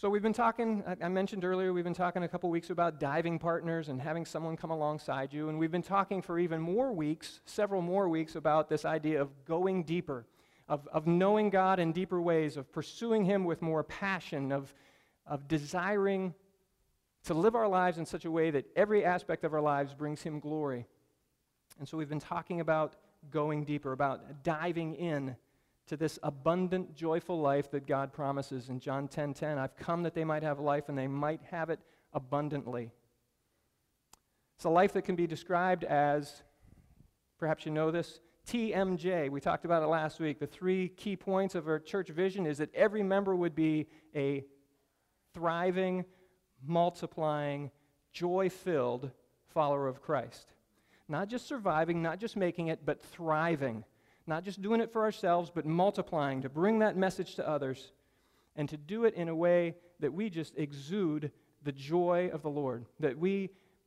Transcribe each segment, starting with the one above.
So we've been talking, I mentioned earlier, we've been talking a couple weeks about diving partners and having someone come alongside you, and we've been talking for even more weeks, several more weeks, about this idea of going deeper, of knowing God in deeper ways, of pursuing Him with more passion, of desiring to live our lives in such a way that every aspect of our lives brings Him glory. And so we've been talking about going deeper, about diving in to this abundant, joyful life that God promises in John 10:10. I've come that they might have life and they might have it abundantly. It's a life that can be described as, perhaps you know this, TMJ. We talked about it last week. The 3 key points of our church vision is that every member would be a thriving, multiplying, joy-filled follower of Christ. Not just surviving, not just making it, but thriving. Not just doing it for ourselves, but multiplying to bring that message to others and to do it in a way that we just exude the joy of the Lord, that we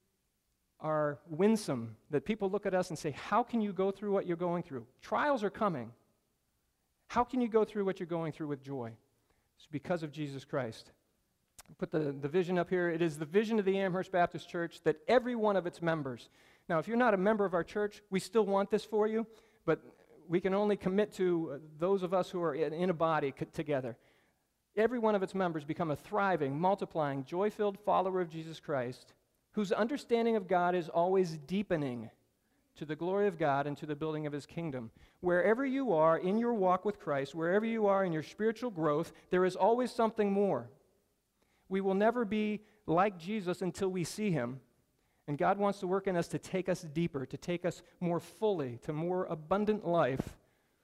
are winsome, that people look at us and say, how can you go through what you're going through? Trials are coming. How can you go through what you're going through with joy? It's because of Jesus Christ. Put the vision up here. It is the vision of the Amherst Baptist Church that every one of its members. Now, if you're not a member of our church, we still want this for you, but we can only commit to those of us who are in a body together. Every one of its members become a thriving, multiplying, joy-filled follower of Jesus Christ, whose understanding of God is always deepening to the glory of God and to the building of His kingdom. Wherever you are in your walk with Christ, wherever you are in your spiritual growth, there is always something more. We will never be like Jesus until we see Him. And God wants to work in us to take us deeper, to take us more fully, to more abundant life,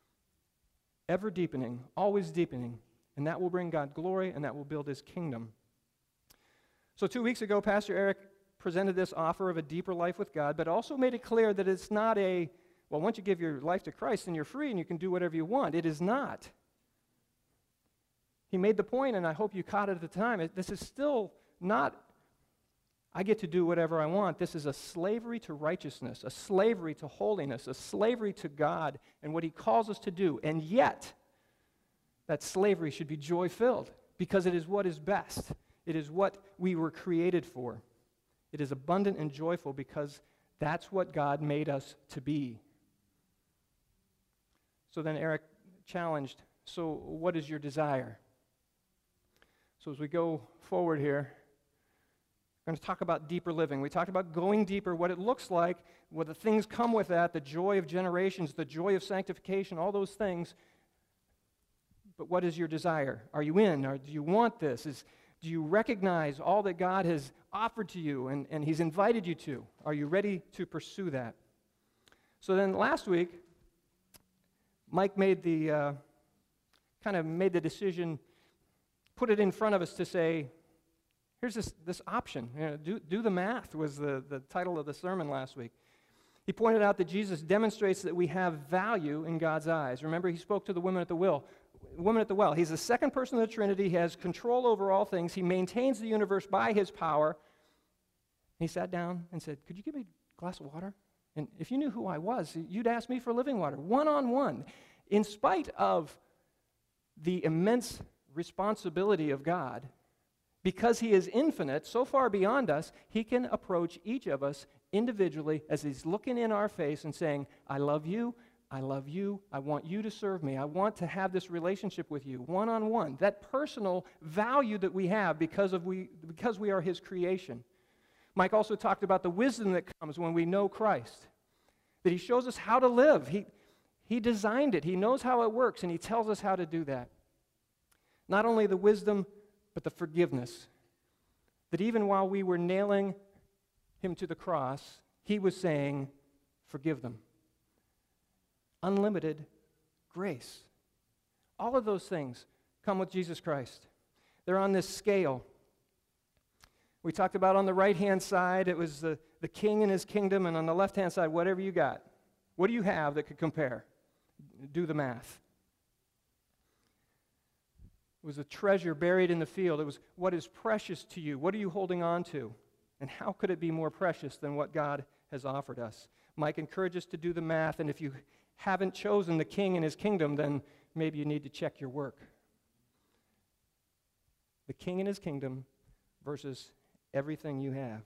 ever deepening, always deepening. And that will bring God glory, and that will build His kingdom. So 2 weeks ago, Pastor Eric presented this offer of a deeper life with God, but also made it clear that it's not well, once you give your life to Christ, then you're free and you can do whatever you want. It is not. He made the point, and I hope you caught it at the time, this is still not, I get to do whatever I want. This is a slavery to righteousness, a slavery to holiness, a slavery to God and what He calls us to do. And yet, that slavery should be joy-filled because it is what is best. It is what we were created for. It is abundant and joyful because that's what God made us to be. So then Eric challenged, so what is your desire? So as we go forward here, we're going to talk about deeper living. We talked about going deeper, what it looks like, what the things come with that, the joy of generations, the joy of sanctification, all those things. But what is your desire? Are you in? Or do you want this? Do you recognize all that God has offered to you and He's invited you to? Are you ready to pursue that? So then last week, Mike made the decision, put it in front of us to say, here's this option. Do the math was the title of the sermon last week. He pointed out that Jesus demonstrates that we have value in God's eyes. Remember, He spoke to the woman at the well. He's the second person of the Trinity. He has control over all things. He maintains the universe by His power. He sat down and said, could you give me a glass of water? And if you knew who I was, you'd ask me for living water, one-on-one. In spite of the immense responsibility of God, because He is infinite, so far beyond us, He can approach each of us individually as He's looking in our face and saying, I love you, I love you, I want you to serve me, I want to have this relationship with you, one-on-one. That personal value that we have because we are His creation. Mike also talked about the wisdom that comes when we know Christ, that He shows us how to live. He designed it. He knows how it works, and He tells us how to do that. Not only the wisdom, but the forgiveness. That even while we were nailing Him to the cross, He was saying, forgive them. Unlimited grace. All of those things come with Jesus Christ. They're on this scale. We talked about on the right-hand side, it was the king and his kingdom, and on the left-hand side, whatever you got. What do you have that could compare? Do the math. It was a treasure buried in the field. It was what is precious to you. What are you holding on to? And how could it be more precious than what God has offered us? Mike encourages us to do the math, and if you haven't chosen the king and his kingdom, then maybe you need to check your work. The king and his kingdom versus everything you have.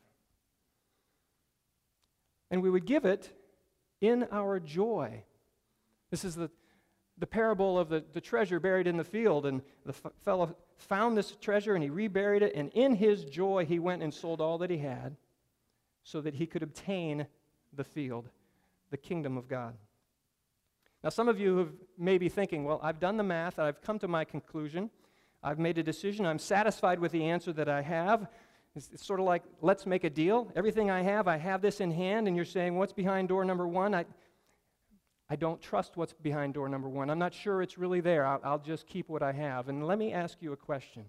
And we would give it in our joy. This is the parable of the treasure buried in the field, and the fellow found this treasure and he reburied it, and in his joy he went and sold all that he had so that he could obtain the field, the kingdom of God. Now some of you may be thinking, well, I've done the math, I've come to my conclusion, I've made a decision, I'm satisfied with the answer that I have. It's sort of like, let's make a deal. Everything I have this in hand, and you're saying, what's behind door number one? I don't trust what's behind door number one. I'm not sure it's really there. I'll just keep what I have. And let me ask you a question.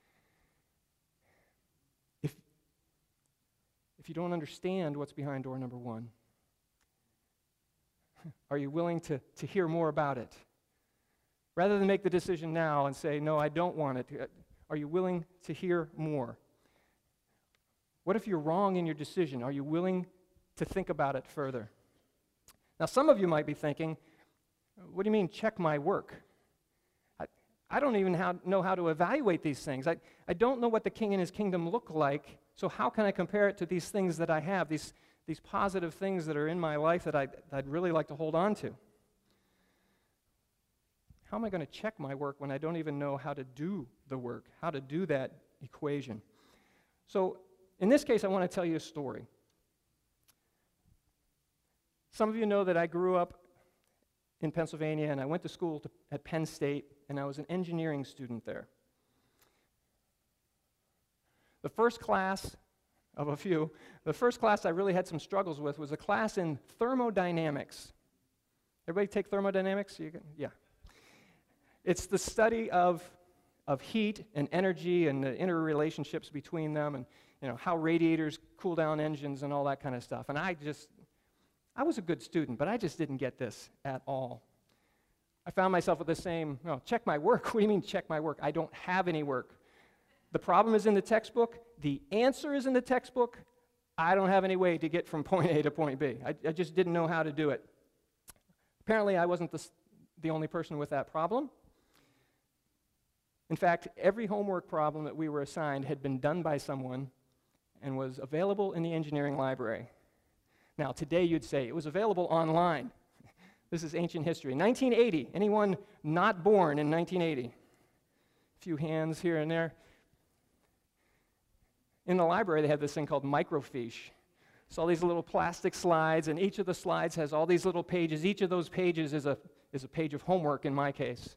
If you don't understand what's behind door number one, are you willing to hear more about it? Rather than make the decision now and say, no, I don't want it, are you willing to hear more? What if you're wrong in your decision? Are you willing to think about it further? Now, some of you might be thinking, what do you mean, check my work? I don't even know how to evaluate these things. I don't know what the king and his kingdom look like, so how can I compare it to these things that I have, these positive things that are in my life that I'd really like to hold on to? How am I going to check my work when I don't even know how to do the work, how to do that equation? So, in this case, I want to tell you a story. Some of you know that I grew up in Pennsylvania, and I went to school at Penn State, and I was an engineering student there. The first class of a few, the first class I really had some struggles with was a class in thermodynamics. Everybody take thermodynamics? Yeah. It's the study of heat and energy and the interrelationships between them, and how radiators cool down engines and all that kind of stuff. And I was a good student, but I just didn't get this at all. I found myself with the same, check my work. What do you mean check my work? I don't have any work. The problem is in the textbook. The answer is in the textbook. I don't have any way to get from point A to point B. I just didn't know how to do it. Apparently, I wasn't the only person with that problem. In fact, every homework problem that we were assigned had been done by someone and was available in the engineering library. Now, today you'd say it was available online. This is ancient history. 1980, anyone not born in 1980? A few hands here and there. In the library, they have this thing called microfiche. It's all these little plastic slides, and each of the slides has all these little pages. Each of those pages is a page of homework in my case.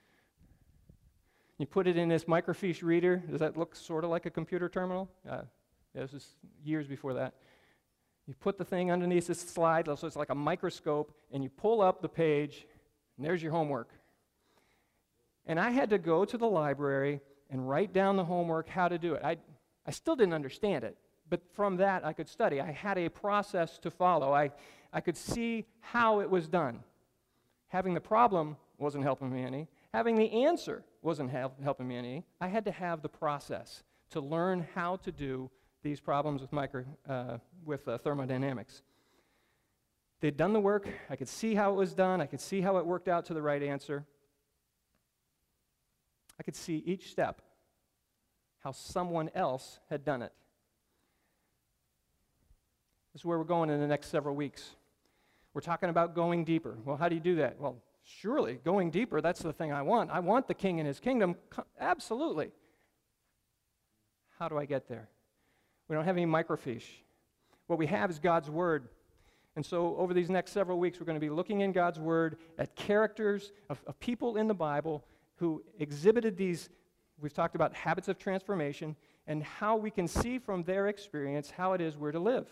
You put it in this microfiche reader. Does that look sort of like a computer terminal? This was years before that. You put the thing underneath this slide, so it's like a microscope, and you pull up the page, and there's your homework. And I had to go to the library and write down the homework, how to do it. I still didn't understand it, but from that I could study. I had a process to follow. I could see how it was done. Having the problem wasn't helping me any. Having the answer wasn't helping me any. I had to have the process to learn how to do these problems with thermodynamics. They'd done the work. I could see how it was done. I could see how it worked out to the right answer. I could see each step, how someone else had done it. This is where we're going in the next several weeks. We're talking about going deeper. Well, how do you do that? Well, surely, going deeper, that's the thing I want. I want the king and his kingdom. Absolutely. How do I get there? We don't have any microfiche. What we have is God's Word. And so over these next several weeks, we're going to be looking in God's Word at characters of people in the Bible who exhibited these, we've talked about habits of transformation, and how we can see from their experience how it is we're to live.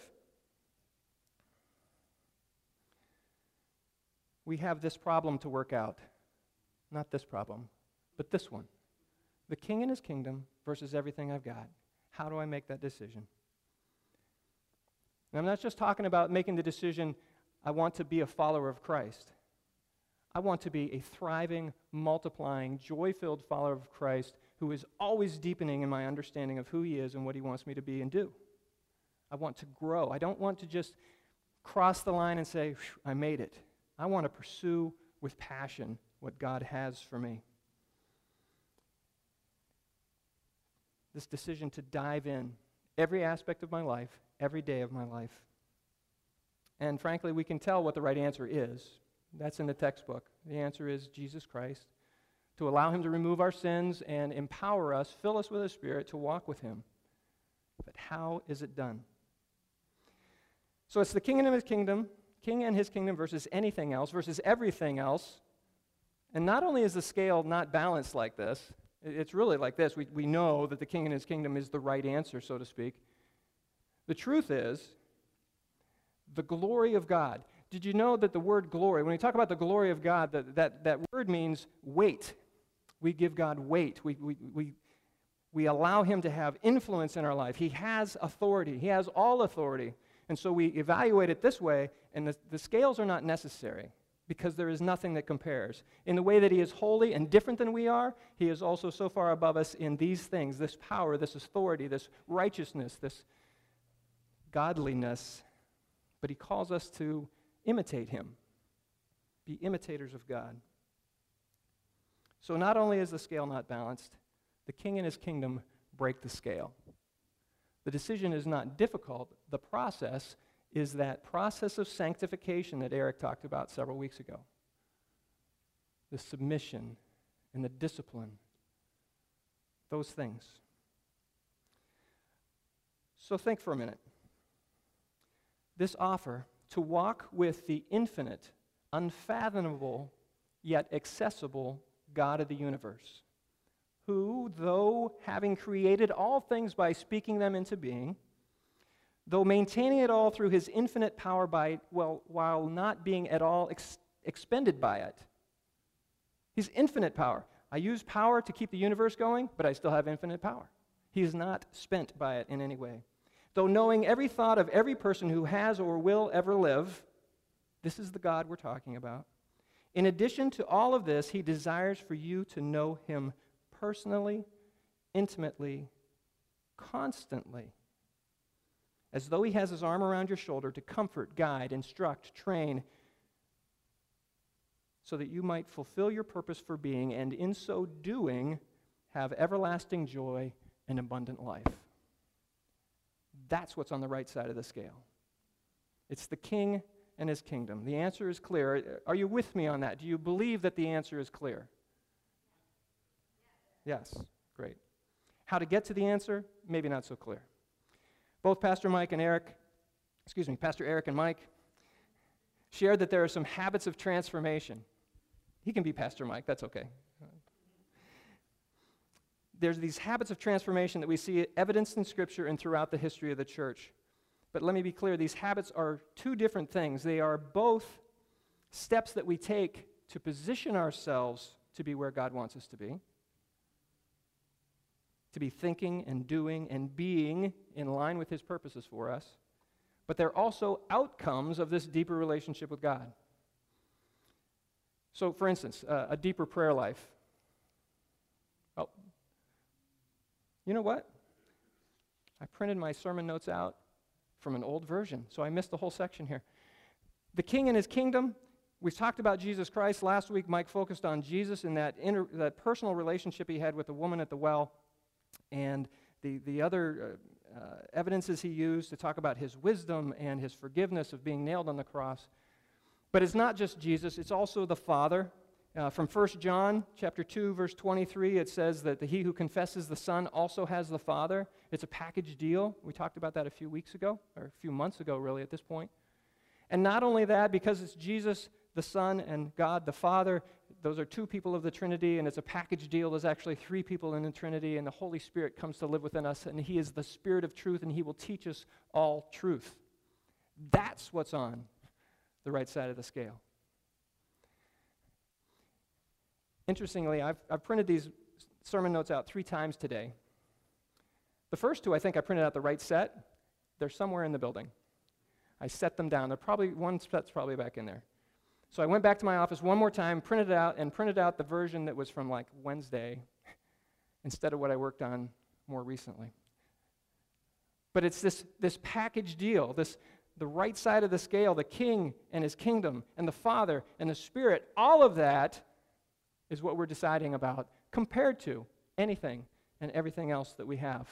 We have this problem to work out. Not this problem, but this one. The king and his kingdom versus everything I've got. How do I make that decision? And I'm not just talking about making the decision, I want to be a follower of Christ. I want to be a thriving, multiplying, joy-filled follower of Christ who is always deepening in my understanding of who he is and what he wants me to be and do. I want to grow. I don't want to just cross the line and say, I made it. I want to pursue with passion what God has for me. this decision to dive in every aspect of my life, every day of my life. And frankly, we can tell what the right answer is. That's in the textbook. The answer is Jesus Christ, to allow him to remove our sins and empower us, fill us with his Spirit to walk with him. But how is it done? So it's the king and his kingdom versus anything else, versus everything else. And not only is the scale not balanced like this, it's really like this. We know that the king and his kingdom is the right answer, so to speak. The truth is, the glory of God. Did you know that the word glory, when we talk about the glory of God, that word means weight. We give God weight. We allow him to have influence in our life. He has authority. He has all authority. And so we evaluate it this way, and the scales are not necessary because there is nothing that compares. In the way that he is holy and different than we are, he is also so far above us in these things, this power, this authority, this righteousness, this godliness. But he calls us to imitate him, be imitators of God. So not only is the scale not balanced, the king and his kingdom break the scale. The decision is not difficult. The process is that process of sanctification that Eric talked about several weeks ago. The submission and the discipline, those things. So think for a minute. This offer to walk with the infinite, unfathomable, yet accessible God of the universe, who, though having created all things by speaking them into being, though maintaining it all through his infinite power while not being at all expended by it. His infinite power. I use power to keep the universe going, but I still have infinite power. He is not spent by it in any way. Though knowing every thought of every person who has or will ever live, this is the God we're talking about. In addition to all of this, he desires for you to know him personally, intimately, constantly, as though he has his arm around your shoulder to comfort, guide, instruct, train, so that you might fulfill your purpose for being, and in so doing, have everlasting joy and abundant life. That's what's on the right side of the scale. It's the king and his kingdom. The answer is clear. Are you with me on that? Do you believe that the answer is clear? Yes, great. How to get to the answer? Maybe not so clear. Both Pastor Eric and Mike shared that there are some habits of transformation. He can be Pastor Mike, that's okay. There's these habits of transformation that we see evidenced in Scripture and throughout the history of the church. But let me be clear, these habits are two different things. They are both steps that we take to position ourselves to be where God wants us to be thinking and doing and being in line with his purposes for us. But they're also outcomes of this deeper relationship with God. So, for instance, a deeper prayer life. Oh, you know what? I printed my sermon notes out from an old version, so I missed the whole section here. The king and his kingdom. We've talked about Jesus Christ. Last week, Mike focused on Jesus and that personal relationship he had with the woman at the well, and the other evidences he used to talk about his wisdom and his forgiveness of being nailed on the cross. But it's not just Jesus, it's also the Father. From 1 John chapter 2, verse 23, it says that he who confesses the Son also has the Father. It's a package deal. We talked about that a few weeks ago, or a few months ago, really, at this point. And not only that, because it's Jesus, the Son, and God, the Father, those are two people of the Trinity, and it's a package deal. There's actually three people in the Trinity, and the Holy Spirit comes to live within us, and he is the Spirit of truth, and he will teach us all truth. That's what's on the right side of the scale. Interestingly, I've printed these sermon notes out 3 times today. The first 2, I think I printed out the right set. They're somewhere in the building. I set them down. One set's probably back in there. So I went back to my office one more time, printed out the version that was from like Wednesday instead of what I worked on more recently. But it's this package deal, the right side of the scale, the king and his kingdom, and the Father and the Spirit, all of that is what we're deciding about compared to anything and everything else that we have.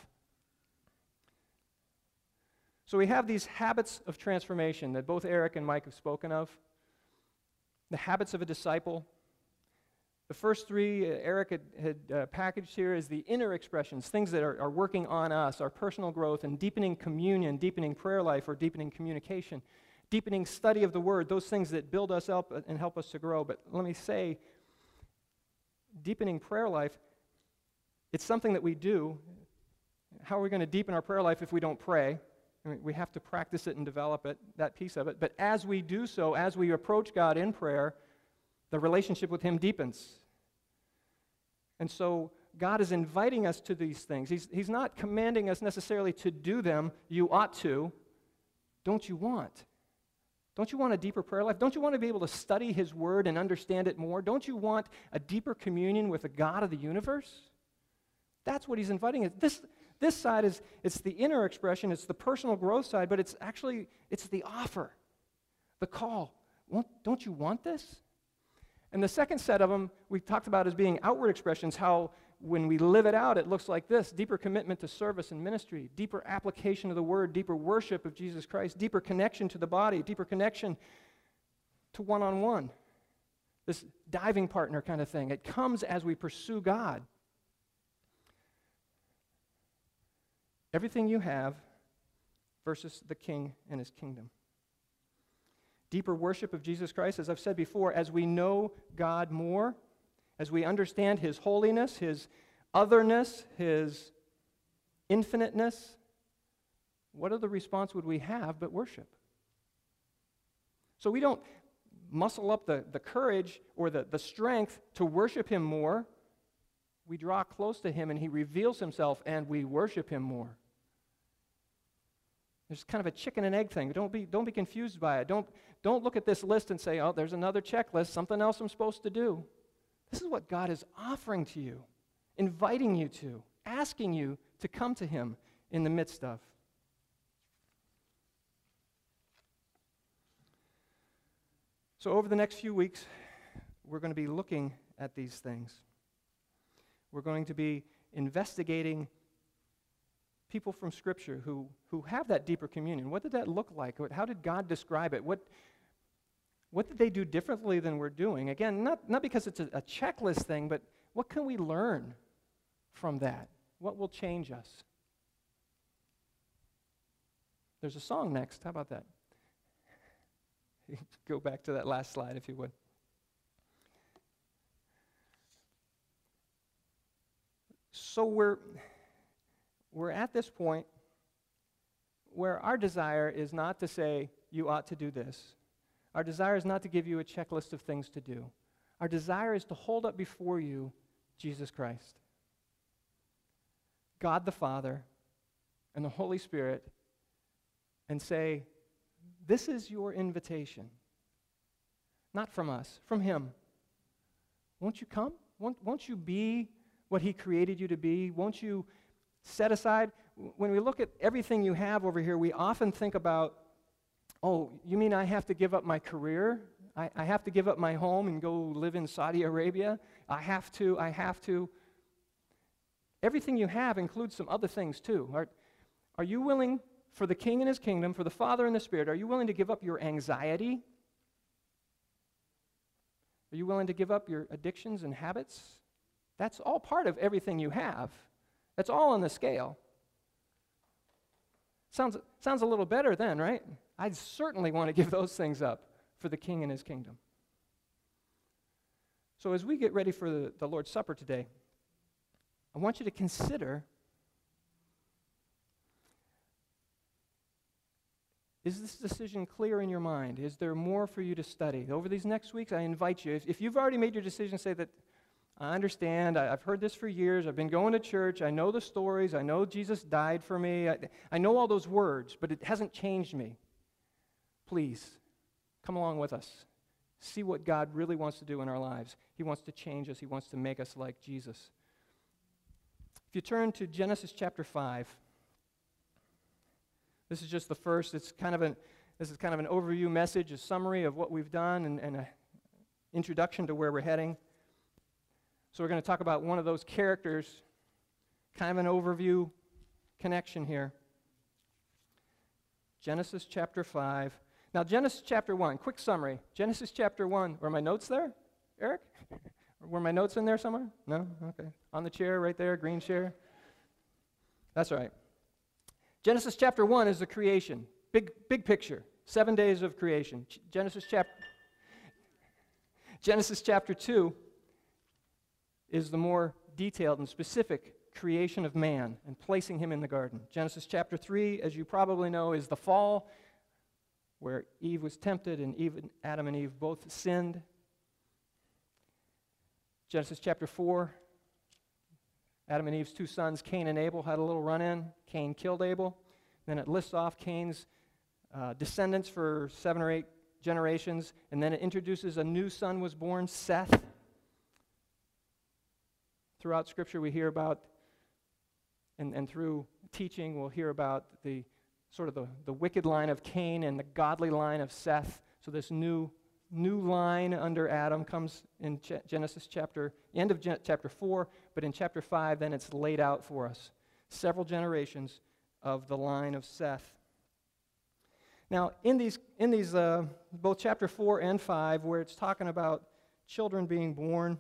So we have these habits of transformation that both Eric and Mike have spoken of. The habits of a disciple. The first three Eric had packaged here is the inner expressions, things that are working on us, our personal growth and deepening communion, deepening prayer life or deepening communication, deepening study of the Word, those things that build us up and help us to grow. But let me say, deepening prayer life, it's something that we do. How are we going to deepen our prayer life if we don't pray? I mean, we have to practice it and develop it, that piece of it. But as we do so, as we approach God in prayer, the relationship with Him deepens. And so God is inviting us to these things. He's not commanding us necessarily to do them. You ought to. Don't you want? Don't you want a deeper prayer life? Don't you want to be able to study His Word and understand it more? Don't you want a deeper communion with the God of the universe? That's what He's inviting us. This side it's the inner expression, it's the personal growth side, but it's the offer, the call. Don't you want this? And the second set of them we talked about as being outward expressions, how when we live it out, it looks like this: deeper commitment to service and ministry, deeper application of the Word, deeper worship of Jesus Christ, deeper connection to the body, deeper connection to one-on-one. This diving partner kind of thing. It comes as we pursue God. Everything you have versus the King and His kingdom. Deeper worship of Jesus Christ, as I've said before, as we know God more, as we understand His holiness, His otherness, His infiniteness, what other response would we have but worship? So we don't muscle up the courage or the strength to worship Him more. We draw close to Him and He reveals Himself and we worship Him more. There's kind of a chicken and egg thing. Don't be confused by it. Don't look at this list and say, oh, there's another checklist, something else I'm supposed to do. This is what God is offering to you, inviting you to, asking you to come to Him in the midst of. So over the next few weeks, we're going to be looking at these things. We're going to be investigating people from Scripture who have that deeper communion. What did that look like? How did God describe it? What did they do differently than we're doing? Again, not because it's a checklist thing, but what can we learn from that? What will change us? There's a song next. How about that? Go back to that last slide, if you would. So we're at this point where our desire is not to say, you ought to do this. Our desire is not to give you a checklist of things to do. Our desire is to hold up before you Jesus Christ, God the Father, and the Holy Spirit, and say, this is your invitation. Not from us, from Him. Won't you come? Won't you be what He created you to be? Won't you set aside? When we look at everything you have over here, we often think about, oh, you mean I have to give up my career? I have to give up my home and go live in Saudi Arabia? I have to. Everything you have includes some other things too. Are you willing, for the King and His kingdom, for the Father and the Spirit, are you willing to give up your anxiety? Are you willing to give up your addictions and habits? That's all part of everything you have. That's all on the scale. Sounds a little better then, right? I'd certainly want to give those things up for the King and His kingdom. So as we get ready for the Lord's Supper today, I want you to consider, is this decision clear in your mind? Is there more for you to study? Over these next weeks, I invite you, if you've already made your decision, say that, I understand, I've heard this for years, I've been going to church, I know the stories, I know Jesus died for me, I know all those words, but it hasn't changed me. Please, come along with us. See what God really wants to do in our lives. He wants to change us, He wants to make us like Jesus. If you turn to Genesis chapter 5, this is just the first, this is kind of an overview message, a summary of what we've done and an introduction to where we're heading. So we're going to talk about one of those characters kind of an overview connection here. Genesis chapter 5. Now, Genesis chapter 1, quick summary. Genesis chapter 1, were my notes there, Eric? Were my notes in there somewhere? No? Okay. On the chair right there, green chair. That's right. Genesis chapter 1 is the creation. Big picture. 7 days of creation. Genesis chapter 2 is the more detailed and specific creation of man and placing him in the garden. Genesis chapter 3, as you probably know, is the fall, where Eve was tempted and Adam and Eve both sinned. Genesis chapter 4, Adam and Eve's two sons, Cain and Abel, had a little run-in. Cain killed Abel. Then it lists off Cain's descendants for 7 or 8 generations, and then it introduces a new son was born, Seth. Throughout Scripture we hear about, and through teaching we'll hear about the sort of the wicked line of Cain and the godly line of Seth. So this new line under Adam comes in Genesis end of chapter 4, but in chapter 5 then it's laid out for us. Several generations of the line of Seth. Now, in these both chapter 4 and 5, where it's talking about children being born,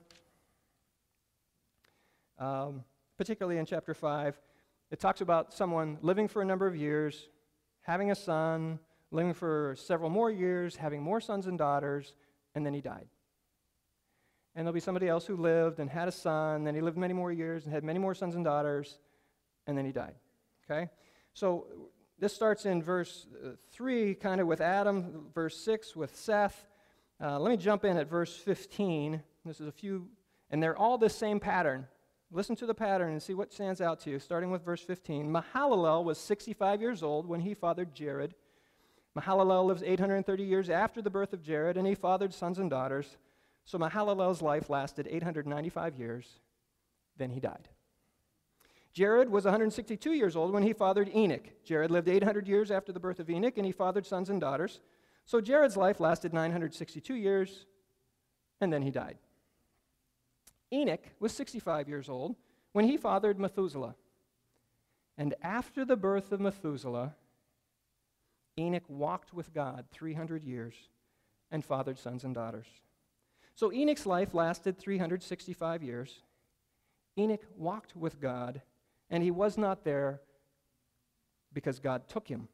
particularly in chapter 5, it talks about someone living for a number of years, having a son, living for several more years, having more sons and daughters, and then he died. And there'll be somebody else who lived and had a son, then he lived many more years and had many more sons and daughters, and then he died. Okay? So this starts in verse 3, kind of with Adam, verse 6 with Seth. Let me jump in at verse 15. This is a few, and they're all this same pattern. Listen to the pattern and see what stands out to you, starting with verse 15. Mahalalel was 65 years old when he fathered Jared. Mahalalel lives 830 years after the birth of Jared, and he fathered sons and daughters. So Mahalalel's life lasted 895 years. Then he died. Jared was 162 years old when he fathered Enoch. Jared lived 800 years after the birth of Enoch, and he fathered sons and daughters. So Jared's life lasted 962 years, and then he died. Enoch was 65 years old when he fathered Methuselah. And after the birth of Methuselah, Enoch walked with God 300 years and fathered sons and daughters. So Enoch's life lasted 365 years. Enoch walked with God, and he was not there because God took him.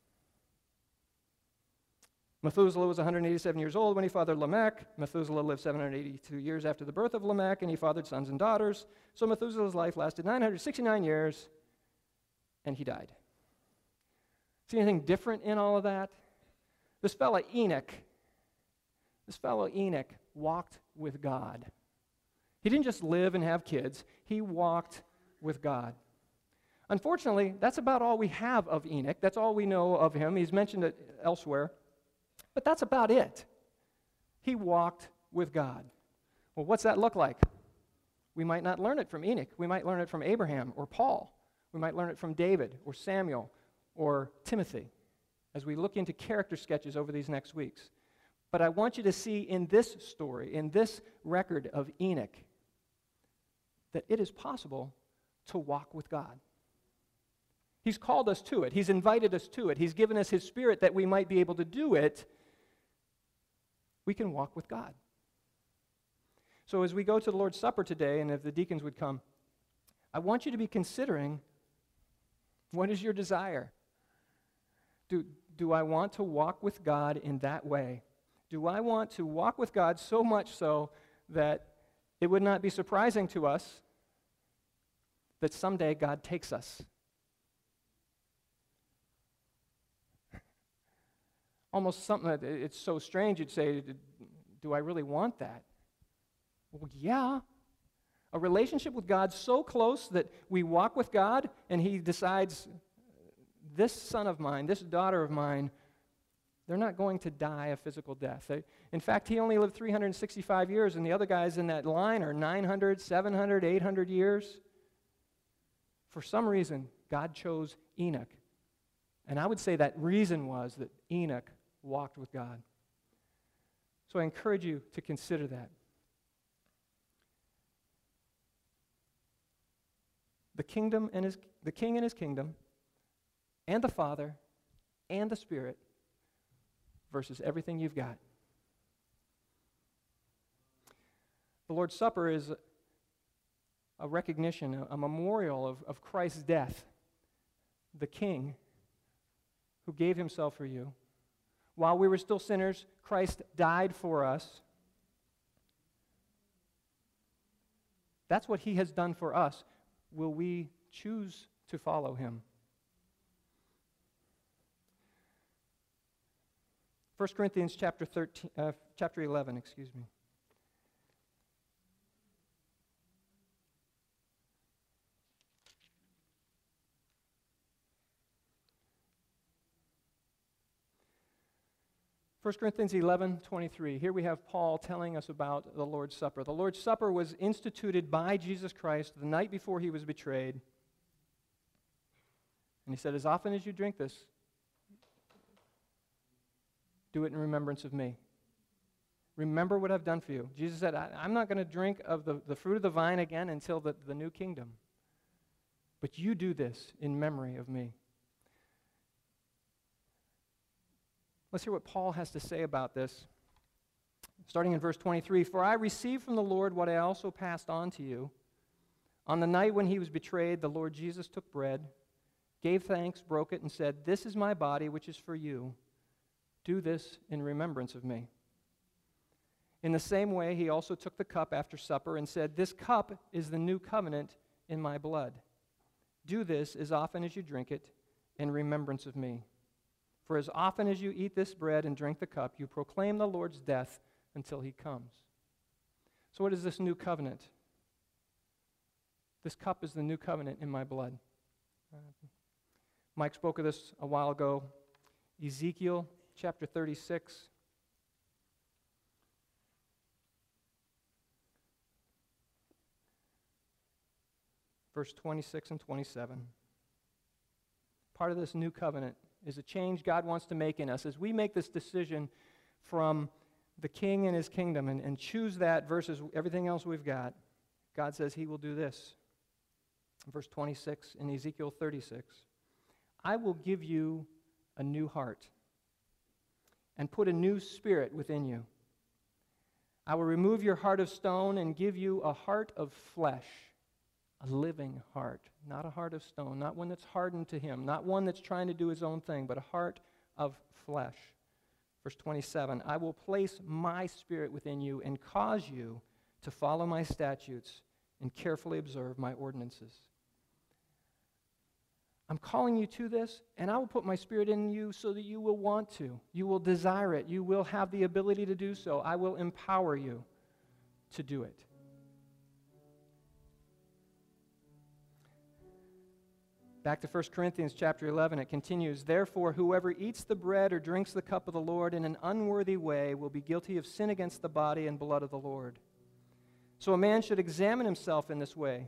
Methuselah was 187 years old when he fathered Lamech. Methuselah lived 782 years after the birth of Lamech, and he fathered sons and daughters. So Methuselah's life lasted 969 years, and he died. See anything different in all of that? This fellow Enoch walked with God. He didn't just live and have kids. He walked with God. Unfortunately, that's about all we have of Enoch. That's all we know of him. He's mentioned it elsewhere. But that's about it. He walked with God. Well, what's that look like? We might not learn it from Enoch. We might learn it from Abraham or Paul. We might learn it from David or Samuel or Timothy as we look into character sketches over these next weeks. But I want you to see in this story, in this record of Enoch, that it is possible to walk with God. He's called us to it. He's invited us to it. He's given us His Spirit that we might be able to do it. We can walk with God. So as we go to the Lord's Supper today, and if the deacons would come, I want you to be considering, what is your desire? Do I want to walk with God in that way? Do I want to walk with God so much so that it would not be surprising to us that someday God takes us? Almost something that it's so strange you'd say, do I really want that? Well, yeah. A relationship with God so close that we walk with God and He decides, this son of mine, this daughter of mine, they're not going to die a physical death. In fact, he only lived 365 years, and the other guys in that line are 900, 700, 800 years. For some reason, God chose Enoch. And I would say that reason was that Enoch walked with God. So I encourage you to consider that. The the King and his kingdom, and the Father, and the Spirit, versus everything you've got. The Lord's Supper is a recognition, a memorial of Christ's death, the King who gave himself for you. While we were still sinners, Christ died for us. That's what he has done for us. Will we choose to follow him? 1 Corinthians chapter 11, excuse me. First Corinthians 11:23. Here we have Paul telling us about the Lord's Supper. The Lord's Supper was instituted by Jesus Christ the night before he was betrayed. And he said, as often as you drink this, do it in remembrance of me. Remember what I've done for you. Jesus said, I'm not going to drink of the fruit of the vine again until the new kingdom. But you do this in memory of me. Let's hear what Paul has to say about this. Starting in verse 23, for I received from the Lord what I also passed on to you. On the night when he was betrayed, the Lord Jesus took bread, gave thanks, broke it, and said, this is my body, which is for you. Do this in remembrance of me. In the same way, he also took the cup after supper and said, this cup is the new covenant in my blood. Do this as often as you drink it in remembrance of me. For as often as you eat this bread and drink the cup, you proclaim the Lord's death until he comes. So what is this new covenant? This cup is the new covenant in my blood. Mike spoke of this a while ago. Ezekiel chapter 36. Verse 26 and 27. Part of this new covenant is a change God wants to make in us. As we make this decision from the King and his kingdom and choose that versus everything else we've got, God says he will do this. Verse 26 in Ezekiel 36, I will give you a new heart and put a new spirit within you. I will remove your heart of stone and give you a heart of flesh, a living heart, not a heart of stone, not one that's hardened to him, not one that's trying to do his own thing, but a heart of flesh. Verse 27, I will place my spirit within you and cause you to follow my statutes and carefully observe my ordinances. I'm calling you to this, and I will put my spirit in you so that you will want to. You will desire it. You will have the ability to do so. I will empower you to do it. Back to 1 Corinthians chapter 11, it continues, therefore, whoever eats the bread or drinks the cup of the Lord in an unworthy way will be guilty of sin against the body and blood of the Lord. So a man should examine himself in this way.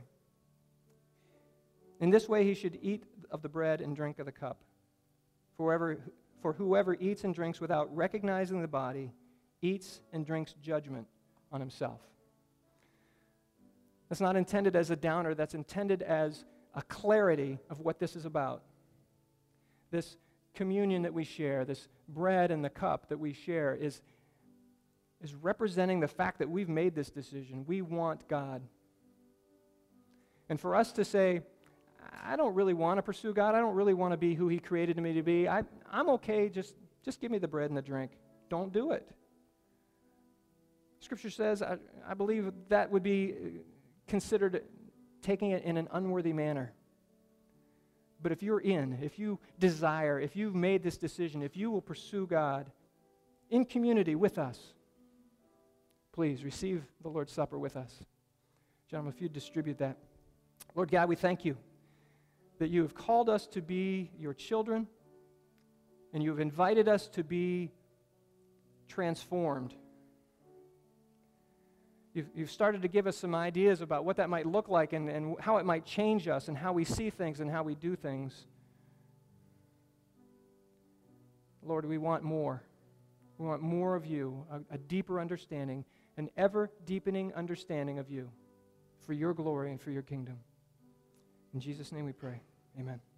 In this way he should eat of the bread and drink of the cup. For whoever eats and drinks without recognizing the body eats and drinks judgment on himself. That's not intended as a downer, that's intended as a clarity of what this is about. This communion that we share, this bread and the cup that we share is representing the fact that we've made this decision. We want God. And for us to say, I don't really want to pursue God. I don't really want to be who he created me to be. I'm okay. Just give me the bread and the drink. Don't do it. Scripture says, I believe that would be considered taking it in an unworthy manner. But if you desire, if you've made this decision, if you will pursue God in community with us, please receive the Lord's Supper with us. Gentlemen, if you distribute that. Lord God, we thank you that you have called us to be your children, and you have invited us to be transformed. You've started to give us some ideas about what that might look like and how it might change us and how we see things and how we do things. Lord, we want more. We want more of you, a deeper understanding, an ever-deepening understanding of you for your glory and for your kingdom. In Jesus' name we pray. Amen.